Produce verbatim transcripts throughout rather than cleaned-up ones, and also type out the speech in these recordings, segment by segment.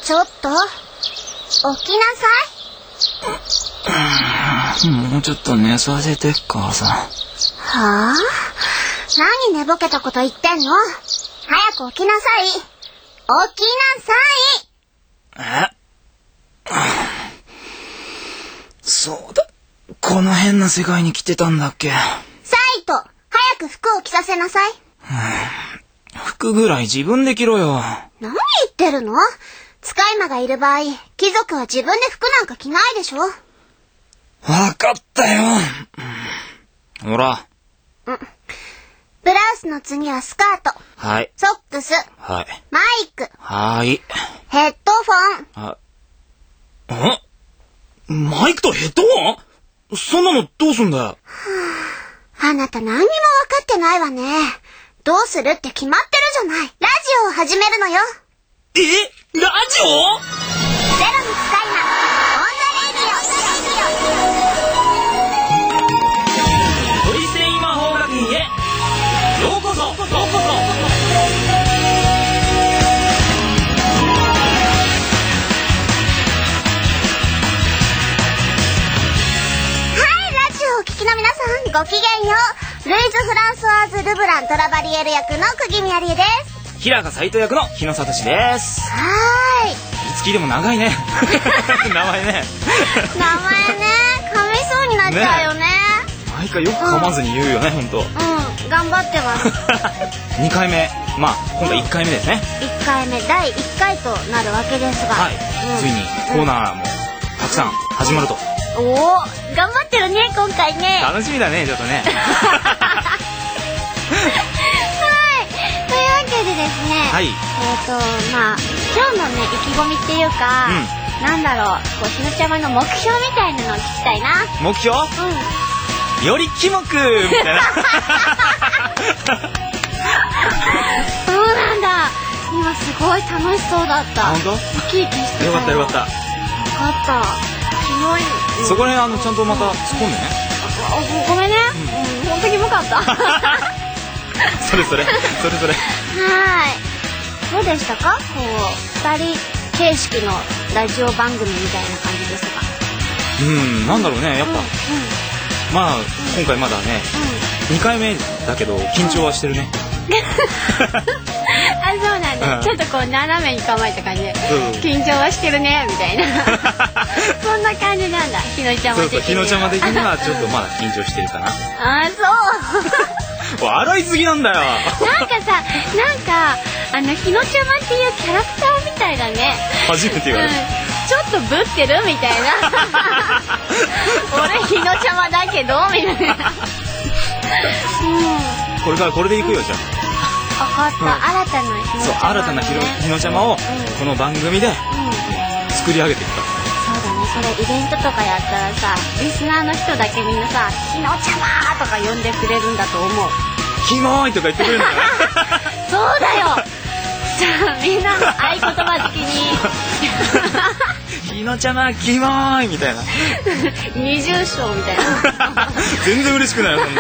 ちょっと起きなさい。もうちょっと寝させて母さん。はあ？何寝ぼけたこと言ってんの？早く起きなさい。起きなさい。 え？そうだ。この変な世界に来てたんだっけ。 サイト、早く服を着させなさい。 服ぐらい自分で着ろよ。 何言ってるの？使い魔がいる場合、貴族は自分で服なんか着ないでしょ。わかったよ。ほら。 うん。ブラウスの次はスカート。 はい。 ソックス。 はい。 マイク。 はい。 ヘッドフォン。 あ、ん？マイクとヘッドホン？そんなのどうすんだよ。はあ、あなた何にも分かってないわね。どうするって決まってるじゃない。ラジオを始めるのよ。 え？ラジオ？ゼロの使い魔、オンザレディオ。 トリセイ魔法学院へようこそ。ようこそ。 の皆さんごきげんよう。ルイズ・フランソワーズ・ルブラン・トラバリエル役の釘宮理恵です。 平賀斎藤役の日野聡です。 はーい。いつきでも長いね。名前ね。 名前ね、噛みそうになっちゃうよね。 毎回よく噛まずに言うよね、うん、ほんと。 うん、頑張ってます。 にかいめ、まあ今回いっかいめですね。 いっかいめ、だいいっかいとなるわけですが、 はい、うん、ついにコーナーもたくさん始まると。 おお、頑張ってるね今回ね。 楽しみだねちょっとね。はい 、というわけでですね、 はい、 えっ、ー、とまあ今日のね意気込みっていうか、うん、なんだろう、こうひのちゃまの目標みたいなのを聞きたいな。 目標？うん。よりキモくみたいな。 そうなんだ。今すごい楽しそうだった。 本当？ 生き生きしてたよ。 よかったよかった。 よかった。 そこね、あのちゃんとまた突っ込んでね。 あ、ごめんね。うん、本当によかった。 それそれ、それそれ。はい。 どうでしたか？こう二人形式のラジオ番組みたいな感じですか？ うん、なんだろうね、やっぱ。うんうん、まあ、うん、今回まだね、うん、にかいめだけど緊張はしてるね。 あ、そうなんだ、うん、ちょっとこう斜めに構えた感じで、うん、緊張はしてるねみたいな。そんな感じなんだ、ひのちゃま的には。そうそう、 ひのちゃま的にはちょっとまだ緊張してるかな。 あ、そう。 笑いすぎなんだよ。 なんかさ、なんかあのひのちゃまっていうキャラクターみたいだね。 初めて言われた、うん、 ちょっとぶってるみたいな。俺ひのちゃまだけどみたいな。 うん、これからこれでいくよ、じゃあ。 分かった、うん、新たなひのちゃま、ね、 そう、新たなひのちゃまをこの番組で作り上げていくから、 うん、そうだね。それイベントとかやったらさ、リスナーの人だけみんなさ、ひのちゃまとか呼んでくれるんだと思う。 キモーいとか言ってくれるんだよ。 そうだよ。じゃあみんなの合言葉的にひのちゃまキモーいみたいな。 二重唱みたいな。 全然嬉しくないよそんな。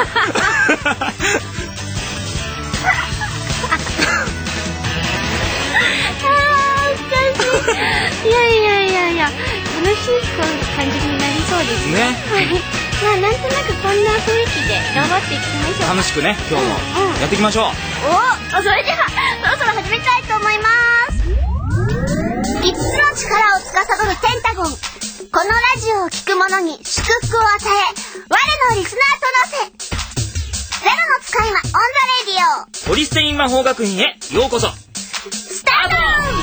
いやいやいやいや、楽しい感じになりそうですね。はい。まあなんとなくこんな雰囲気で頑張っていきましょう。 楽しくね、今日もやっていきましょう。 お、それではそろそろ始めたいと思います。いつつの力を司るペンタゴン。このラジオを聞く者に祝福を与え、我のリスナーとなせ。ゼロの使い魔オンザレディオ。 トリステイン魔法学院へようこそ。 スタート。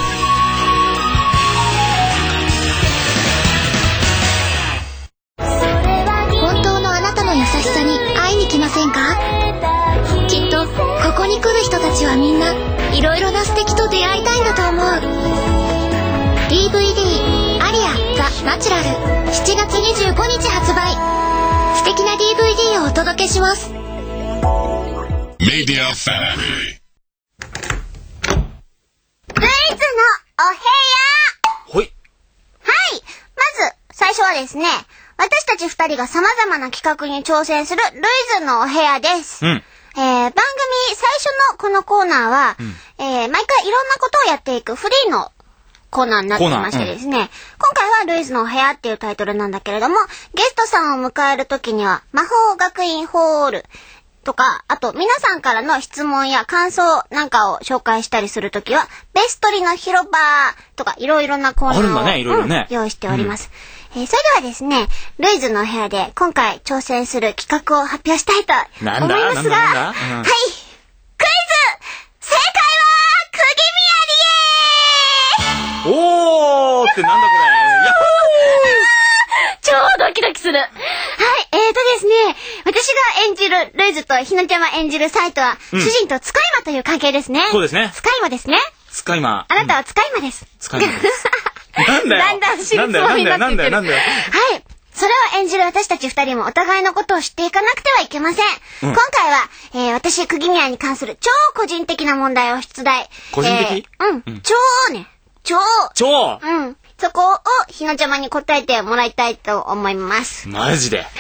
本当のあなたの優しさに会いに来ませんか？きっとここに来る人たちはみんないろいろな素敵と出会いたいんだと思う。 ディーブイディー アリアザ・ナチュラルしちがつにじゅうごにち発売。素敵な ディーブイディー をお届けします。 メディアファミリー。 ルイズのお部屋。 ほい。 はい。まず最初はですね、私たち二人が様々な企画に挑戦するルイズのお部屋です。うん。えー、番組最初のこのコーナーは、うん、えー、毎回いろんなことをやっていくフリーのコーナーになってましてですね、うん、今回はルイズのお部屋っていうタイトルなんだけれども、ゲストさんを迎えるときには魔法学院ホールとか、あと皆さんからの質問や感想なんかを紹介したりするときはベストリの広場とかいろいろなコーナーを、あるんだね、いろいろね、うん、用意しております、うん、えー、それではですね、ルイズのお部屋で今回挑戦する企画を発表したいと思いますが、なんだなんだなんだ、うん、はい、クイズ正解は釘宮理恵。 おーってなんだこれ、やっ超ドキドキする。はい、えーとですね、私が演じるルイズとひなちゃま演じるサイトは、うん、主人と使い魔という関係ですね。 そうですね。 使い魔ですね。 使い魔。 あなたは使い魔です。 使い魔です。なんだよ。 だんだん真相になっていってる。なんだよ、なんだよ、なんだよ。はい。それを演じる私たち二人もお互いのことを知っていかなくてはいけません。うん、今回は、えー、私、釘宮に関する超個人的な問題を出題。 個人的、 えー、うん、うん。超ね。超。 超。 うん。そこをひなちゃまに答えてもらいたいと思います。 マジで。はーい。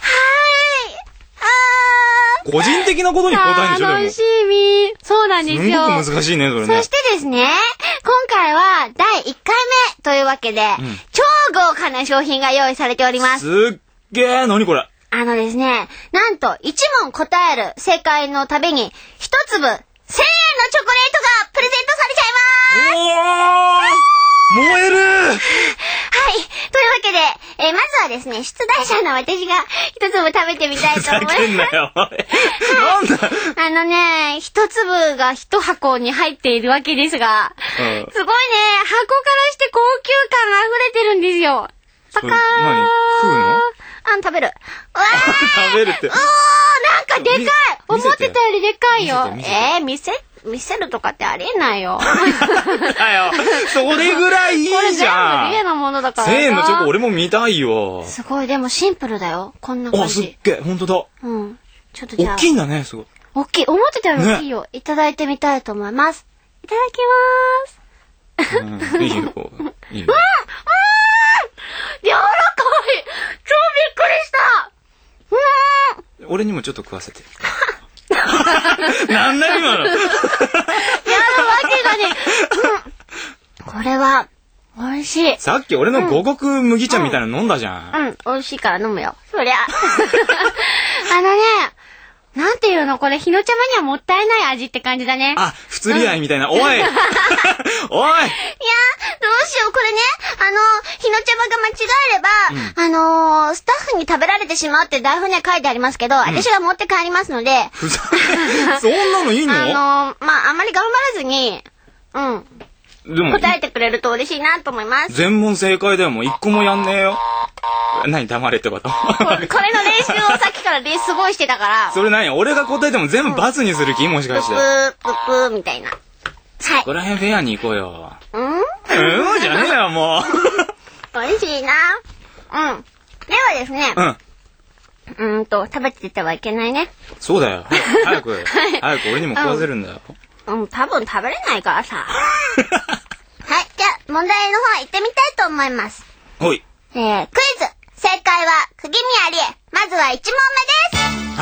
あー。 個人的なことに答えるんでしょ、でも。 楽しみ。そうなんですよ。 すごく難しいね、それね。 そしてですね、今回はだいいっかいめというわけで、うん、超豪華な商品が用意されております。 すっげー、何これ。 あのですね、なんといち問答える正解のたびにひとつぶせんえんのチョコレートがプレゼントされちゃいまーす。おー、燃えるー。はい。というわけで、えー、まずはですね、出題者の私が一粒食べてみたいと思います。 ふざけんなよ。なんだ。 あのね、一粒が一箱に入っているわけですが、うん、すごいね、箱からして高級感が溢れてるんですよ。パカーン。 何？食うの？ あ、食べる。わー。食べるって。 おー、なんかでかい。思ってたよりでかいよ。見えー、見せ見せるとかってありえないよ。 だよ。それぐらいいいじゃん。これ全部リエのものだからさ。 せんえんのチョコ俺も見たいよ。 すごい、でもシンプルだよ。こんな感じ。 あ、すっげえ、ほんとだ。 うん。ちょっとじゃあ。 大きいんだね、すごい。 大きい。思ってたより大きいよ。ね、いただいてみたいと思います。いただきまーす。うん、いいよ。いいよ。うん、うん、柔らかい。超びっくりした。 うん。俺にもちょっと食わせて。なんだ今の。やるわけがね、うん、これは美味しい。 さっき俺の五穀麦茶みたいなの飲んだじゃん。 うん、うん、美味しいから飲むよ。そりゃ。あのね、なんていうの、これ日の茶まにはもったいない味って感じだね。 あ、不釣り合いみたいな。うん、おい。おい。いや、どうしよう、これね、あの日の茶まが間違えれば、うん、あのー、スタッフに食べられてしまうって台本には書いてありますけど、うん、私が持って帰りますので。 ふざそんなのいいの？ あのー、まあ、あんまり頑張らずに、うん。でも答えてくれると嬉しいなと思います。 全問正解だよ。もう一個もやんねえよ。何黙れってこと？これ、これの練習をさっきからすごいしてたから。 それ何？俺が答えても全部バツにする気？もしかして。 プープープーみたいな。はい。 そこら辺フェアに行こうよ。 うん？ うんじゃねえよ、もう。美味しいな。うん。ではですね。うん。うーんと、食べててはいけないね。 そうだよ。早く、早く俺にも食わせるんだよ。 うん、うん、多分食べれないからさ。はい、じゃあ、問題の方行ってみたいと思います。 ほい。 えー、クイズ。正解は、釘宮理恵。まずはいち問目です。 はい。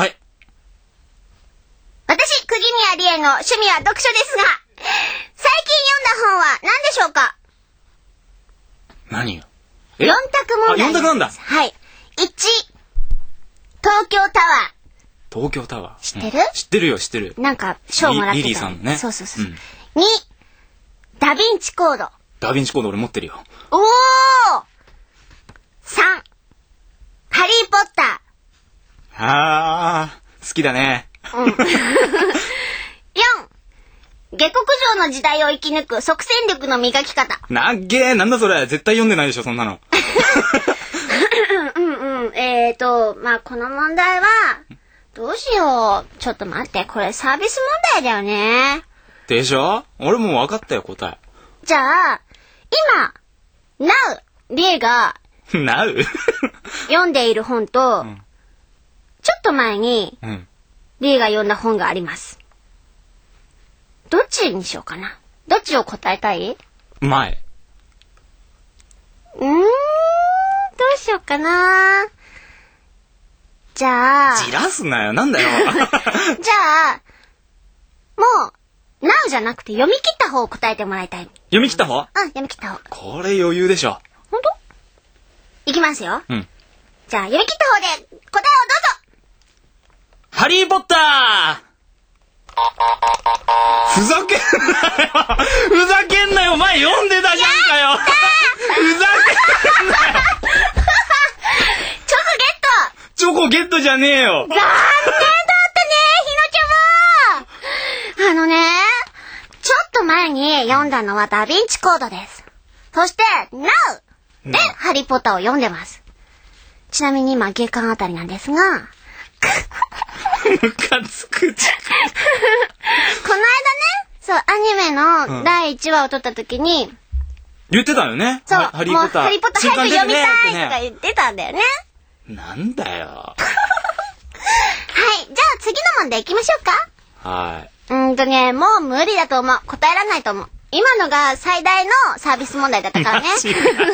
私、釘宮理恵の趣味は読書ですが、最近読んだ本は何でしょうか？ 何よ。 よん択問題。 あ、よん択なんだ。 はい。いち、東京タワー。東京タワー。 知ってる？ うん、知ってるよ、知ってる。 なんか、賞もらってた。 リリーさんのね。 そうそうそう。うん、に、ダヴィンチコード。 ダヴィンチコード俺持ってるよ。 おー！さん、ハリーポッター。あー、好きだね。うん。よん、 下克上の時代を生き抜く即戦力の磨き方。 なっげー、なんだそれ。絶対読んでないでしょ、そんなの。 うんうん。えーと、まあ、この問題は、どうしよう。ちょっと待って、これサービス問題だよね。 でしょ？俺もう分かったよ、答え。 じゃあ、今、Now、リエが、 Now？ 読んでいる本と、うん、ちょっと前に、うん、リエが読んだ本があります。どっちにしようかな。どっちを答えたい？ 前。 うーん、どうしようかな。じゃあ。 じらすなよ、なんだよ。 じゃあ、もう、 なうじゃなくて読み切った方を答えてもらいたい。 読み切った方？ うん、読み切った方。 これ余裕でしょ。 ほんと？いきますよ。 うん。 じゃあ、読み切った方で答えをどうぞ。 ハリーポッター。ふざけんなよ。ふざけんなよ。前読んでたじゃんかよ。ふざけんなよ。チョコゲット。チョコゲットじゃねえよ。 残念だったね、ひのちゃま。あのね、ちょっと前に読んだのはダヴィンチコードです。そして、ナウでハリーポッターを読んでます。ちなみに今、下巻あたりなんですが、 ムカつく。この間ね、 そう、アニメのだいいちわを撮った時に、うん、 言ってたよね。 そう、 ハリーポッター。 ハリーポッター早く読みたいとか言ってたんだよね。 なんだよ。はい、 じゃあ次の問題行きましょうか。はい。 うーんとね、もう無理だと思う。答えられないと思う。今のが最大のサービス問題だったからね。はい、行き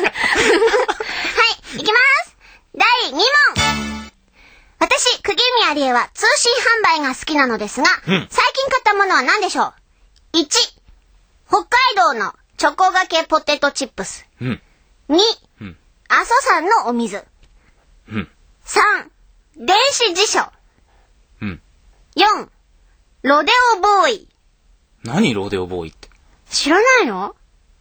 ます。だいにもん。私、釘宮理恵は通信販売が好きなのですが、うん、最近買ったものは何でしょう？ いち、北海道のチョコがけポテトチップス。うん、に、うん、阿蘇山のお水。うん、さん、電子辞書。うん、よん、ロデオボーイ。 何ロデオボーイって。 知らないの？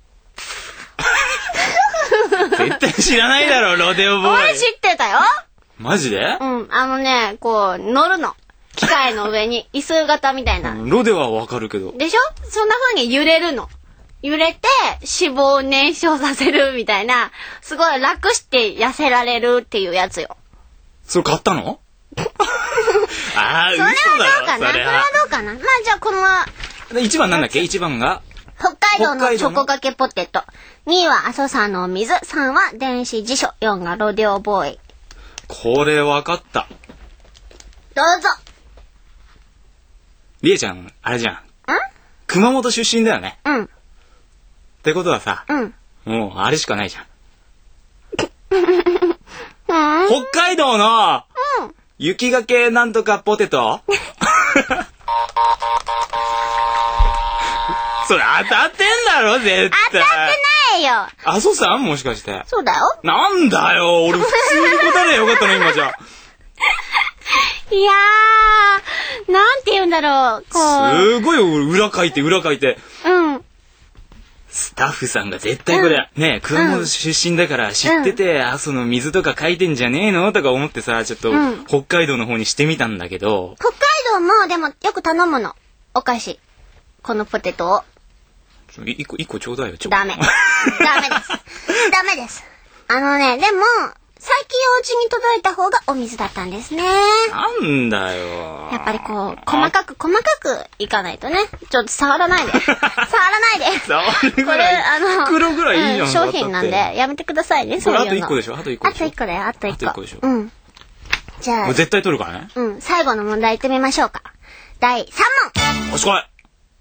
絶対知らないだろ、ロデオボーイ。 俺知ってたよ。 マジで？ うん、あのね、こう、乗るの。機械の上に、椅子型みたいな。 うん、ロデオはわかるけど。 でしょ？そんな風に揺れるの。揺れて、脂肪を燃焼させるみたいな、すごい楽して痩せられるっていうやつよ。 それ買ったの？ああ、嘘だろ。 それはどうかな？それはどうかな？まあじゃあこの、 いちばんなんだっけ？ いち 番が北海道のチョコがけポテト。にいは阿蘇山のお水。さんは電子辞書。よんがロデオボーイ。 これわかった。 どうぞ。 りえちゃん、あれじゃん。ん？熊本出身だよね。 うん。 ってことはさ、 うん。 もうあれしかないじゃん。北海道の、うん、雪がけなんとかポテトそれ当たってんだろ絶対。 当たってないよ。 阿蘇山もしかして。 そうだよ。 なんだよ、俺普通に答えればよかったの今じゃ。 いやー、なんて言うんだろう。こうすごい裏書いて裏書いて。 うん。 スタッフさんが絶対これ、うん、ねえ熊本出身だから知ってて、うん、阿蘇の水とか書いてんじゃねえのとか思ってさ、ちょっと、うん、北海道の方にしてみたんだけど。 北海道もでもよく頼むの。お菓子。このポテトを。 一個、一個ちょうだいよ、ちょ。 ダメ。ダメです。ダメです。あのね、でも、最近お家に届いた方がお水だったんですね。 なんだよ。 やっぱりこう、細かく細かくいかないとね。ちょっと触らないで。触らないで。 触るぐらい。 これ、あの、 袋ぐらいいいじゃん。 うん、商品なんで、やめてくださいね、そういうの。 これあと一個でしょ？あと一個でしょ？ あと一個だよ、あと一個。 あと一個でしょ？ うん。じゃあ。 絶対取るからね。 うん、最後の問題行ってみましょうか。だいさんもん。 おしこい。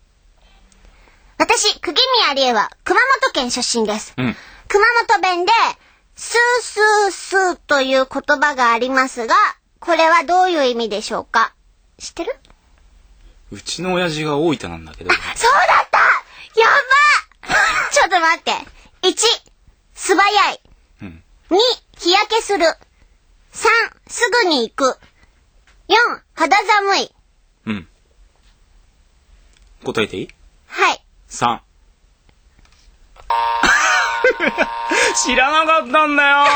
私、釘宮理恵は熊本県出身です。うん、熊本弁で、スースースーという言葉がありますが、これはどういう意味でしょうか？知ってる？ うちの親父が大分なんだけど。 あ、そうだった！やば！ちょっと待って。いち、素早い。うん、に、日焼けする。さん、すぐに行く。よん、肌寒い。 うん。答えていい？ はい。 さん。知らなかったんだよ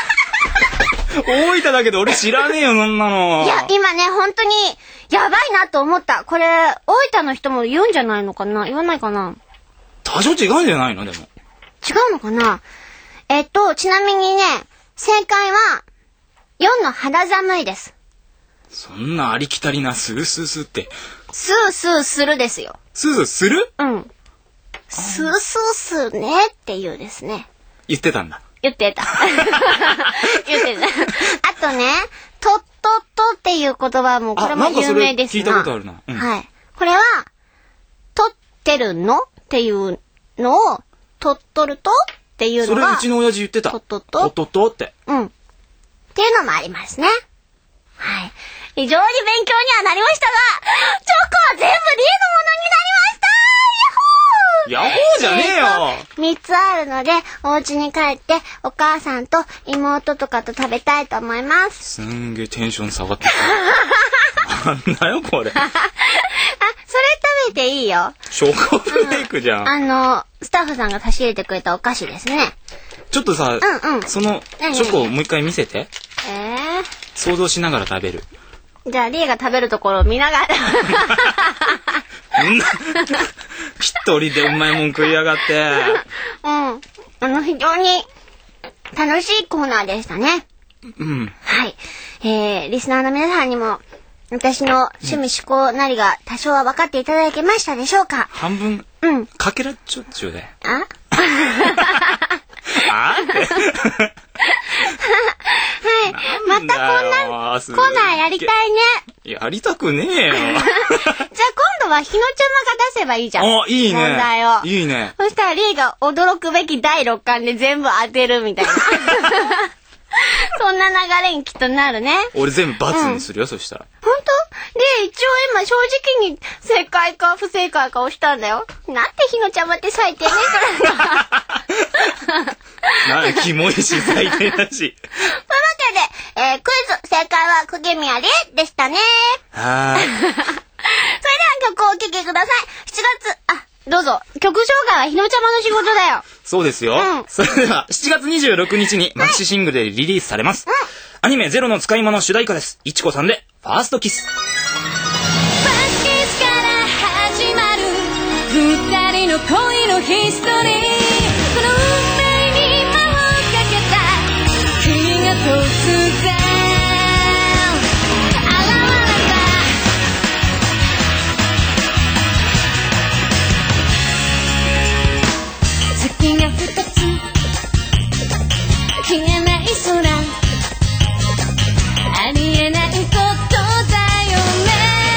大分だけど俺知らねえよ、そんなの。 いや、今ね、本当に、やばいなと思った。これ、大分の人も言うんじゃないのかな？言わないかな？ 多少違うんじゃないの？でも。 違うのかな？えっと、ちなみにね、正解は、よんの肌寒いです。 そんなありきたりなスースースーって。 スースーするですよ。 スースーする？ うん。スースーするねっていうですね。 言ってたんだ。 言ってた。言ってた。あとね、とっとっとっていう言葉もこれも有名ですが。 聞いたことあるな。うん、 はい。これは、とってるのっていうのを、とっとるとっていうのが。 それうちの親父言ってた。 とっとっと。 とっとっとって。 うん。っていうのもありますね。はい。非常に勉強にはなりましたが、チョコは全部リエのものになりましたヤッホーじゃねえよ。 みっつあるので、お家に帰ってお母さんと妹とかと食べたいと思います。 すんげえテンション下がってきた。なんだよこれ。 あ、それ食べていいよ。 チョコフレークじゃん。 うん、あの、スタッフさんが差し入れてくれたお菓子ですね。 ちょっとさ、 うんうん、 そのチョコをもう一回見せて。 えー、 想像しながら食べる。 じゃあリエが食べるところを見ながら。 一人でうまいもん食いやがって。 うん。あの、非常に楽しいコーナーでしたね。 うん。 はい。えー、リスナーの皆さんにも、私の趣味嗜好なりが多少は分かっていただけましたでしょうか？ 半分、 うん。 かけらっちょっちゅうで。 ああって。はい 。またこんなコーナーやりたいね。 やりたくねえよ。じゃあ今度は日野ちゃまが出せばいいじゃん。 あ、いいね。 問題を。 いいね。 そしたらリーが驚くべきだいろっかんで全部当てるみたいな。そんな流れにきっとなるね。 俺全部罰にするよ、うん、そしたら。 本当？で、一応今正直に正解か不正解かをしたんだよ。なんて日野ちゃまって最低ね、それが。 なんキモいし最低だし。というわけで、えー、クイズ正解は釘宮理恵でしたね。 はーい。それでは曲をお聴きください。しちがつ、あ、どうぞ。曲紹介は日野ちゃまの仕事だよ。 そうですよ。うん、それではしちがつにじゅうろくにちにマキシシングルでリリースされます。うん、アニメゼロの使い魔の主題歌です。いちこさんでファーストキス。ファーストキスから始まる二人の恋のヒストリー。この運命に魔をかけた君が突然消えない空ありえないことだよね。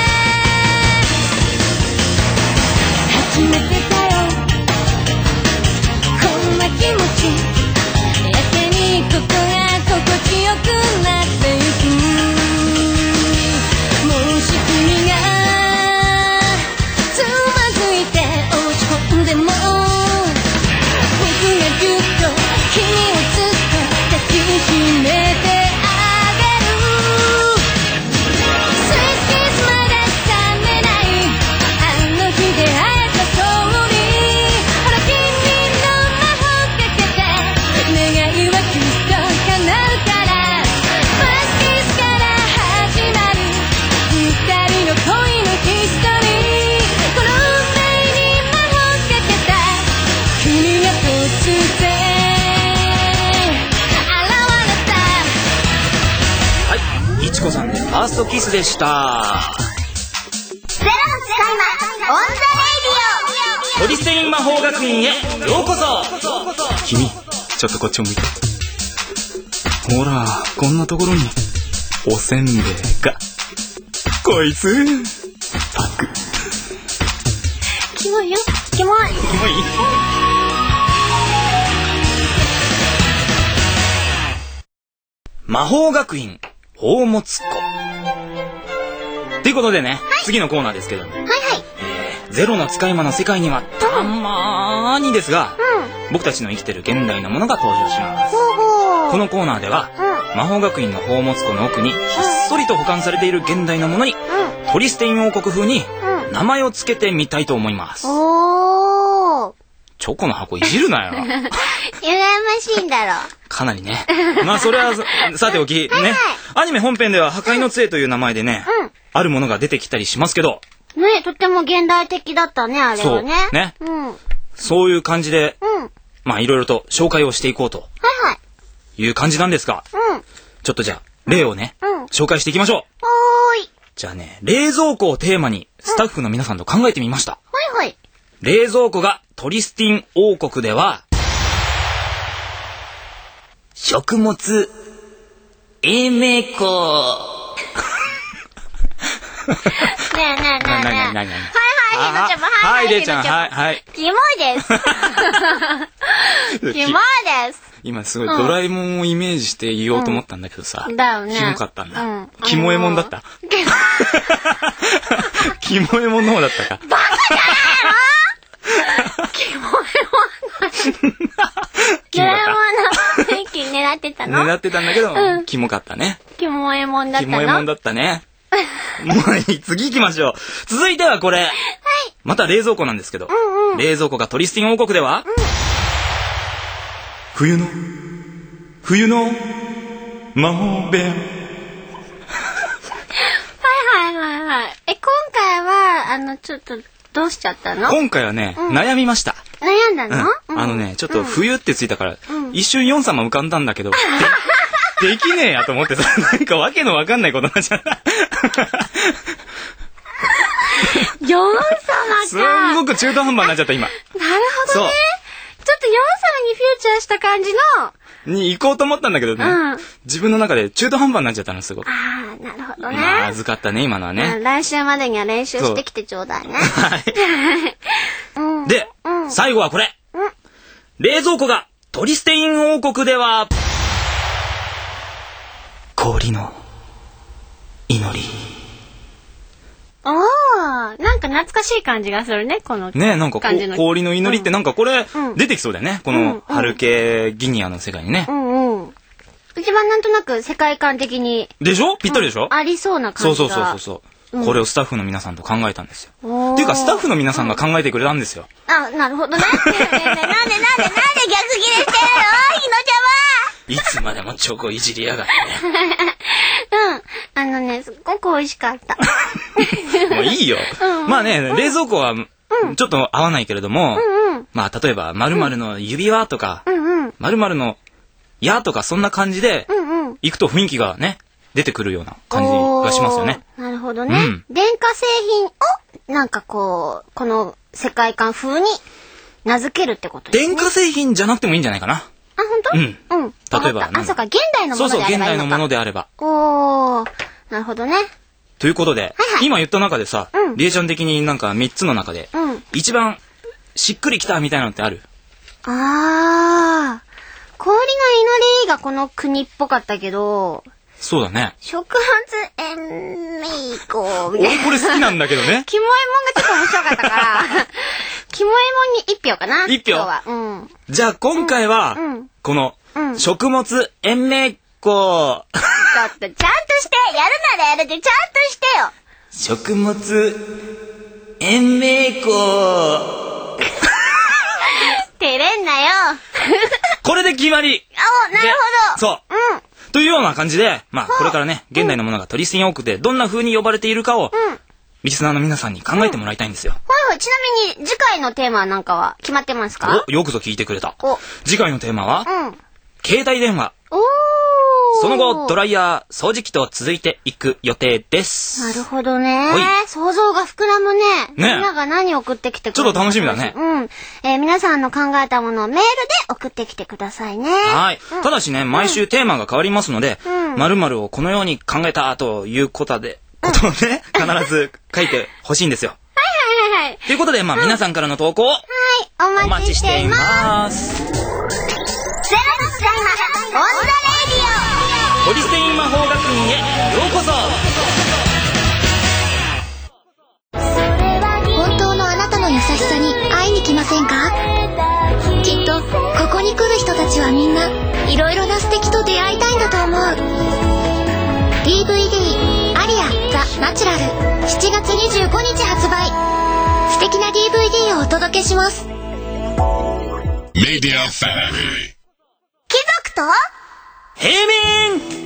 初めてだよこんな気持ちやけにここが心地よくなってゆく。もう仕組みがつまずいて落ち込んでも僕がぎゅっと君を抱きしめてあげる。スイートキスまだ覚めないあの日出会えた通り。ほら君の魔法かけて願いはきっと叶うから。ファーストキスから始まる二人の恋のヒストリー。この運命に魔法かけた君が突然いちこさんでファーストキスでした。ゼロの使い魔オンザレイディオ。 トリステイン魔法学院へようこそ。君ちょっとこっちを向いて。ほらこんなところにおせんべいが。こいつパク。 キモいよキモいキモい。 魔法学院宝物庫ということでね、はい、次のコーナーですけども、はいはい、えー、ゼロの使い魔の世界にはたまーにですが、うん、僕たちの生きてる現代のものが登場します。うん、このコーナーでは、うん、魔法学院の宝物庫の奥にひっそりと保管されている現代のものに、うん、トリステイン王国風に名前をつけてみたいと思います。 おー、 チョコの箱いじるなよ。 羨ましいんだろう。 かなりね。まあそれは さ, さておきね、はいはい、アニメ本編では破壊の杖という名前でね、うん、あるものが出てきたりしますけどね、とっても現代的だったね、あれはね。 そうね、うん、そういう感じで、うん、まあいろいろと紹介をしていこうと、はいはい、いう感じなんですが、うん、ちょっとじゃあ例をね、うん、紹介していきましょう。 おーい。 じゃあね、冷蔵庫をテーマにスタッフの皆さんと考えてみました。 うん、はいはい。 冷蔵庫がトリスティン王国では食物英明湖。 ねえねえねえねえ。はいはい、ひのちゃんもはいはい、 れいちゃん、はいはい。 キモいです。キモいです。 今すごいドラえもんをイメージして言おうと思ったんだけどさ。 だよね。 キモかったんだ。キモエモンだった。キモエモンの方だったか。 バカじゃないの？ キモエモンドラえもんの雰囲気狙ってたの？ 狙ってたんだけど、 うん、 キモかったね。 キモエモンだったの？ キモエモンだったね。もういい、次行きましょう。続いてはこれ。はい。また冷蔵庫なんですけど。うんうん、冷蔵庫がトリスティン王国では、うん、冬の、冬の魔法部屋。はいはいはいはい。え、今回は、あの、ちょっと、どうしちゃったの？ 今回はね、うん、悩みました。 悩んだの？ うん、あのね、ちょっと冬ってついたから、うん、一瞬ヨン様浮かんだんだけど、で, できねえやと思ってさ、なんかわけのわかんないことになっちゃった。 ヨン様か。 すんごく中途半端になっちゃった、今。 なるほどね。ちょっとヨン様にフューチャーした感じの、 に行こうと思ったんだけどね、うん、自分の中で中途半端になっちゃったの、すごく。 ああ、なるほどね。 まずかったね、今のはね。 来週までには練習してきてちょうだいね。はい。 うん、で、うん、最後はこれ、うん。冷蔵庫がトリステイン王国では、氷の祈り。 おー、なんか懐かしい感じがするね、この感じの。 ね、なんか氷の祈りってなんかこれ、うん、出てきそうだよね、この春系ギニアの世界にね。 うんうん。一番なんとなく世界観的に。 でしょ？ぴったりでしょ？ うん、ありそうな感じが。 そうそうそうそう、うん。これをスタッフの皆さんと考えたんですよ。っていうかスタッフの皆さんが考えてくれたんですよ。 うん、あ、なるほどね。ねえねえ、なんでなんでなんで逆ギレしてるの？ひのちゃんは。いつまでもチョコいじりやがって。 うん。あのね、すっごく美味しかった。 もういいよ。うん、まあね、冷蔵庫はちょっと合わないけれども、うんうん、まあ例えば〇〇の指輪とか、うんうん、〇〇の矢とかそんな感じで、うんうん、行くと雰囲気がね、出てくるような感じがしますよね。 なるほどね、うん。電化製品をなんかこう、この世界観風に名付けるってことですね。 電化製品じゃなくてもいいんじゃないかな。 あ、本当？うん。うん。 例えば。 あ、そうか、現代のものであればいいのか。そうそう、現代のものであれば。おー、なるほどね。 ということで、はいはい、今言った中でさ、うん、リエちゃん的になんかみっつの中で、うん、一番しっくりきたみたいなのってある？ あー、氷の祈りがこの国っぽかったけど、 そうだね。 触発延命号みたいな。 俺これ好きなんだけどね。 キモエモンがちょっと面白かったから、キモエモンに一票かな。 一票は。うん。じゃあ今回は、うん、この、うん、食物延命号。 ちょっとちゃんとして、やるならやるでちゃんとしてよ。食物延命号。 照れんなよ。 これで決まり。 あ、なるほど。 そう。うん。というような感じで、まあ、これからね、現代のものがトリスティン王国でどんな風に呼ばれているかを、うん、リスナーの皆さんに考えてもらいたいんですよ。うん、 はいはい。ちなみに、次回のテーマなんかは決まってますか？ お、よくぞ聞いてくれた。お、次回のテーマは、うん、携帯電話。 おー。 その後、ドライヤー、掃除機と続いていく予定です。 なるほどね。想像が膨らむね。ね。みんなが何送ってきてくれる？ ちょっと楽しみだね。 うん。えー、皆さんの考えたものをメールで送ってきてくださいね。 はい。うん、ただしね、毎週テーマが変わりますので、〇〇をこのように考えたということで、ことをね、必ず書いてほしいんですよ。 はいはいはいはい。 ということで、まあ、うん、皆さんからの投稿を、はい、 お待ちしています。ゼロの使い魔、オンザレイディオ。 トリステイン魔法学院へようこそ。 本当のあなたの優しさに会いに来ませんか？きっとここに来る人たちはみんないろいろな素敵と出会いたいんだと思う。 ディーブイディー アリアザ・ナチュラルしちがつにじゅうごにち発売。素敵な ディーブイディー をお届けします。 メディアファミリー。 貴族と平民。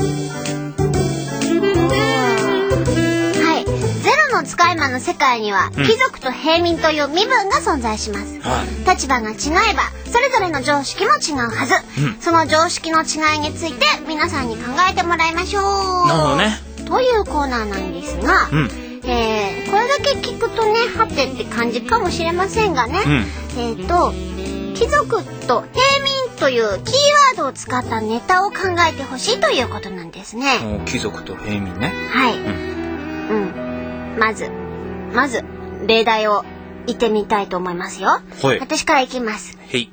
はい、ゼロの使い魔の世界には、うん、貴族と平民という身分が存在します、はい、立場が違えばそれぞれの常識も違うはず、うん、その常識の違いについて皆さんに考えてもらいましょう。 なるほどね。 というコーナーなんですが、うん、えー、これだけ聞くとね、はてって感じかもしれませんがね、うん、えーと貴族と平民というキーワードを使ったネタを考えてほしいということなんですね。 貴族と平民ね。 はい、うん、うん、まずまず例題を言ってみたいと思いますよ。はい、私からいきます。 はい。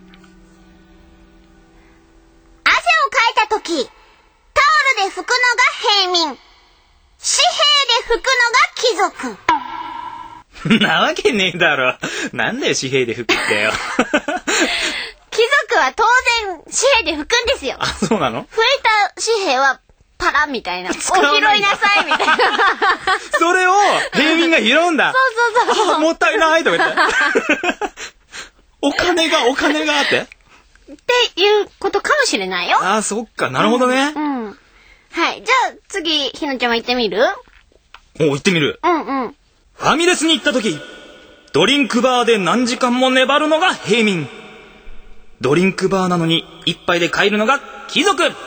汗をかいた時タオルで拭くのが平民、紙幣で拭くのが貴族。 なわけねえだろ。なんだよ紙幣で拭くってよ。 貴族は当然紙幣で拭くんですよ。 あ、そうなの？ 拭いた紙幣はパラみたいな。お拾いなさいみたいな。 それを平民が拾うんだ。 そうそうそうそう。 あ、もったいないとか言って。お金がお金がってっていうことかもしれないよ。 ああ、そっか、なるほどね。 うん。うん、はい。じゃあ次、ひなちゃんは行ってみる？ お、行ってみる。 うんうん。 ファミレスに行った時、ドリンクバーで何時間も粘るのが平民。ドリンクバーなのに一杯で帰るのが貴族。 は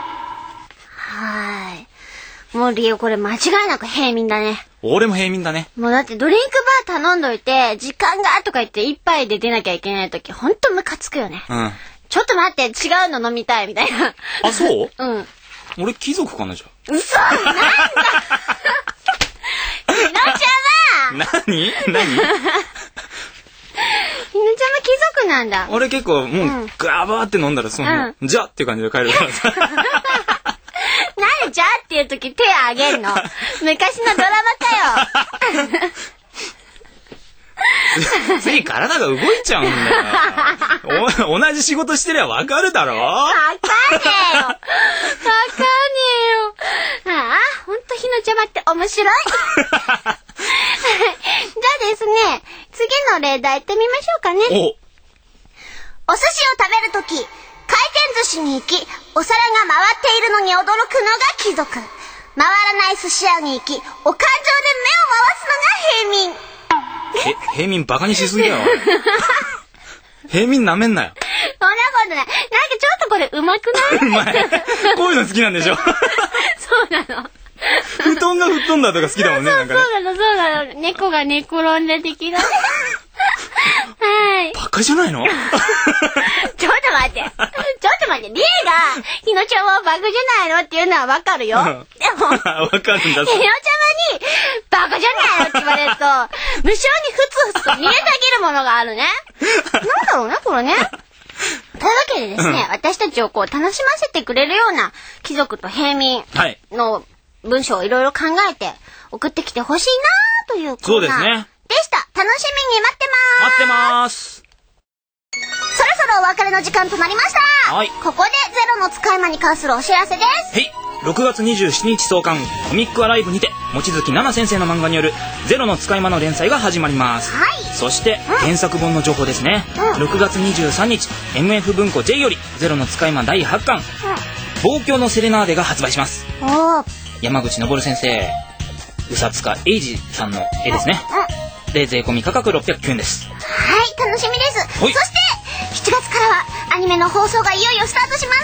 ーい。もうリオこれ間違いなく平民だね。 俺も平民だね。 もうだってドリンクバー頼んどいて、時間がとか言って一杯で出なきゃいけないとき、ほんとムカつくよね。 うん。 ちょっと待って、違うの飲みたいみたいな。 あ、そう？ うん。 俺貴族かな、じゃあ。嘘なんだひなちゃんは何何ひなちゃんは貴族なんだ。 俺結構もう、ガバーって飲んだらその、うん、じゃっていう感じで帰るからさ。 なんでじゃっていう時手あげんの？昔のドラマかよ。 つい体が動いちゃうんだよ。お同じ仕事してりゃわかるだろ？わかんねえよ。わかんねえよ。ああ、ほんとひなちゃまって面白い。じゃあですね、次の例題行ってみましょうかね。お、お寿司を食べるとき、回転寿司に行き、お皿が回っているのに驚くのが貴族。回らない寿司屋に行き、お勘定で目を回すのが平民。 へ、平民バカにしすぎだよ。平民なめんなよ。 そんなことない。なんかちょっとこれうまくない？ うまい。こういうの好きなんでしょ？ そうなの。 布団が吹っ飛んだとか好きだもんね。 そうそうそうなの、そうなの。猫が寝転んで的な。はい。 バカじゃないの？ ちょっと待って。ちょっと待って。リエが、ひのちゃんはバカじゃないのっていうのはわかるよ。でも、わかるんだ。ひのちゃまに、 バカじゃないのって言われると、無性にふつふつと見えたぎるものがあるね。なんだろうね、これね。というわけでですね、うん、私たちをこう楽しませてくれるような貴族と平民の文章をいろいろ考えて送ってきてほしいなというコーナー。 そうですね。 でした。楽しみに待ってまーす。 待ってまーす。 そろそろお別れの時間となりました。はい。ここでゼロの使い魔に関するお知らせです。 はい。ろくがつにじゅうしちにち創刊コミックアライブにて望月奈々先生の漫画によるゼロの使い魔の連載が始まります。はい。そして、うん、原作本の情報ですね。うん、ろくがつにじゅうさんにち エムエフ 文庫 J よりゼロの使い魔だいはちかん、うん、望郷のセレナーデが発売します。お山口昇先生、宇佐塚英二さんの絵ですね。うん、で税込み価格ろっぴゃくきゅうえんです。 はい、楽しみです。そしてしちがつからはアニメの放送がいよいよスタートします。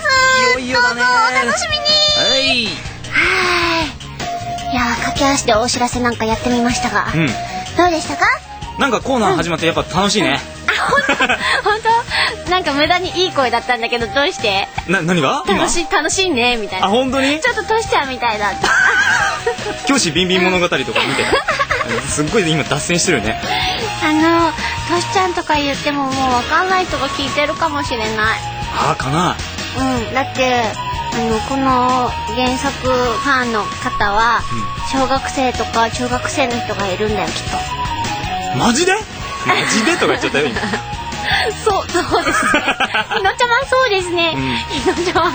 いよいよだね。どうぞお楽しみに。はい。はい。いやー、駆け足でお知らせなんかやってみましたが、うん、どうでしたか？ なんかコーナー始まってやっぱ楽しいね。 うん、あ、本当本当なんか無駄にいい声だったんだけど、どうして？ な、何が？ 楽しい楽しいねみたいな。 あ、本当に？ ちょっとトシちゃんみたいだった。 教師ビンビン物語とか見てた。すっごい今脱線してるね。 あのトシちゃんとか言ってももうわかんない人が聞いてるかもしれない。 ああ、かな。 うん、だってあのこの原作ファンの方は、うん、小学生とか中学生の人がいるんだよきっと。 マジで？マジでとか言っちゃったよ今。 そう、そうですね。ひのちゃまそうですね。ひ、うん、のちゃま。はい。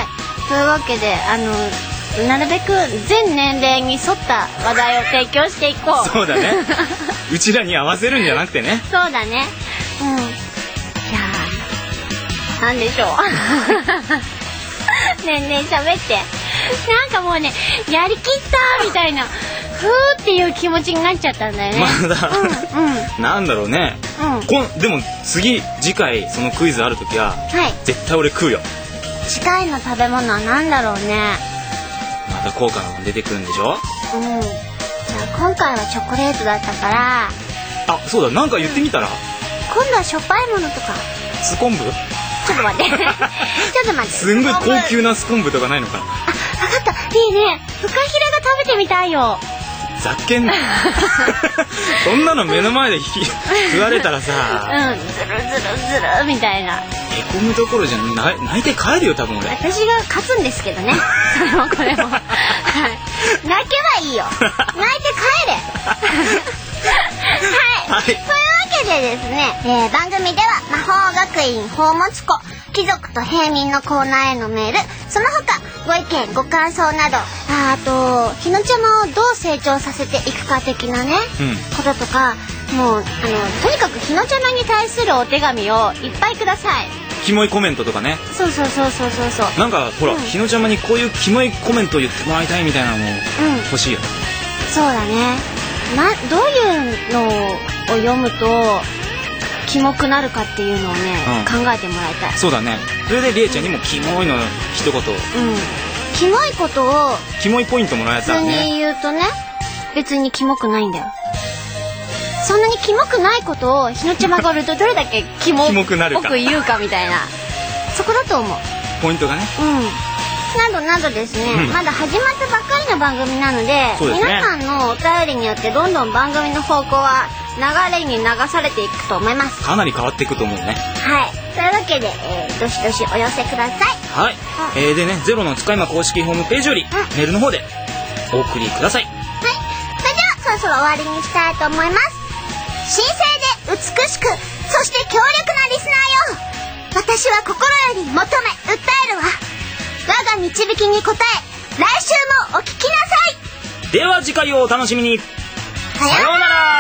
というわけであのなるべく全年齢に沿った話題を提供していこう。 そうだね。うちらに合わせるんじゃなくてね。 そうだね。うん。いやー、なんでしょう。ねえねえ喋って。なんかもうね、やりきったみたいな、ふーっていう気持ちになっちゃったんだよね。 まだ、うんうん、なんだろうね。うん、こんでも次次回そのクイズあるときは、はい、絶対俺食うよ。 次回の食べ物はなんだろうね。 また高価なの出てくるんでしょ。 うん。じゃあ今回はチョコレートだったから。 あ、そうだ、なんか言ってみたら。 今度はしょっぱいものとか。 スコンブ？ ちょっと待って。ちょっと待って。 すんごい高級なスコンブとかないのかな。 あ、わかった。いいね。フカヒレが食べてみたいよ。 ざっけんな。そんなの目の前で食われたらさ。 うん、ズルズルズルみたいな。 へこむどころじゃな泣いて帰るよ多分俺。 私が勝つんですけどね。それもこれも。はい。泣けばいいよ。泣いて帰れ。 はい。 というわけでですね、えー、番組では魔法学院宝物庫貴族と平民のコーナーへのメール、その他ご意見ご感想など、あ, あとひのちゃまをどう成長させていくか的なね、うん、こととか、もうあのとにかくひのちゃまに対するお手紙をいっぱいください。 キモいコメントとかね。 そうそうそうそうそうそう。 なんかほら、うん、ひのちゃまにこういうキモいコメントを言ってもらいたいみたいなのも欲しいよね、 うん、そうだね。などういうのを読むとキモくなるかっていうのをね、うん、考えてもらいたい。 そうだね。それでりえちゃんにもキモいの一言、うん、 キモいことをキモいポイントもらえたらね、 普通に言うとね、別にキモくないんだよ。そんなにキモくないことをひのちゃまがどれだけキモっぽく言うかみたいなそこだと思う。 ポイントがね、 うん、などなどですね、うん、まだ始まったばっかりの番組なの で, で、ね、皆さんのお便りによってどんどん番組の方向は流れに流されていくと思います。 かなり変わっていくと思うね。 はい。というわけで、えー、どしどしお寄せください。 はい、うん、えー、でね、ゼロの使い魔公式ホームページより、うん、メールの方でお送りください。はい。 それではそろそろ終わりにしたいと思います。神聖で美しく、そして強力なリスナーよ、私は心より求め訴えるわ。我が導きに応え、来週もお聞きなさい。 では次回をお楽しみに。 さようなら。